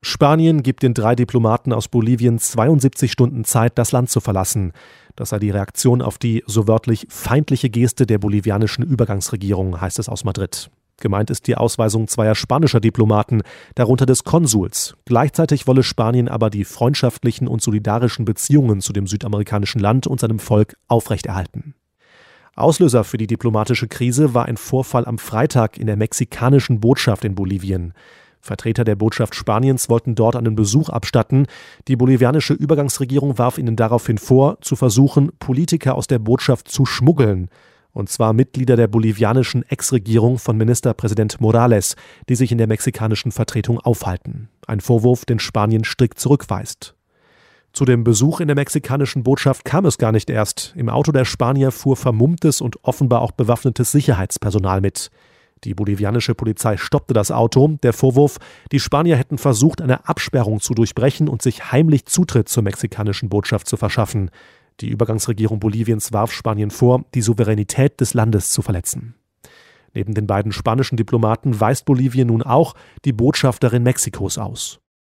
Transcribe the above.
Spanien gibt den 3 Diplomaten aus Bolivien 72 Stunden Zeit, das Land zu verlassen. Das sei die Reaktion auf die, so wörtlich, feindliche Geste der bolivianischen Übergangsregierung, heißt es aus Madrid. Gemeint ist die Ausweisung 2 spanischer Diplomaten, darunter des Konsuls. Gleichzeitig wolle Spanien aber die freundschaftlichen und solidarischen Beziehungen zu dem südamerikanischen Land und seinem Volk aufrechterhalten. Auslöser für die diplomatische Krise war ein Vorfall am Freitag in der mexikanischen Botschaft in Bolivien. Vertreter der Botschaft Spaniens wollten dort einen Besuch abstatten. Die bolivianische Übergangsregierung warf ihnen daraufhin vor, zu versuchen, Politiker aus der Botschaft zu schmuggeln. Und zwar Mitglieder der bolivianischen Ex-Regierung von Ministerpräsident Morales, die sich in der mexikanischen Vertretung aufhalten. Ein Vorwurf, den Spanien strikt zurückweist. Zu dem Besuch in der mexikanischen Botschaft kam es gar nicht erst. Im Auto der Spanier fuhr vermummtes und offenbar auch bewaffnetes Sicherheitspersonal mit. Die bolivianische Polizei stoppte das Auto. Der Vorwurf, die Spanier hätten versucht, eine Absperrung zu durchbrechen und sich heimlich Zutritt zur mexikanischen Botschaft zu verschaffen. Die Übergangsregierung Boliviens warf Spanien vor, die Souveränität des Landes zu verletzen. Neben den beiden spanischen Diplomaten weist Bolivien nun auch die Botschafterin Mexikos aus.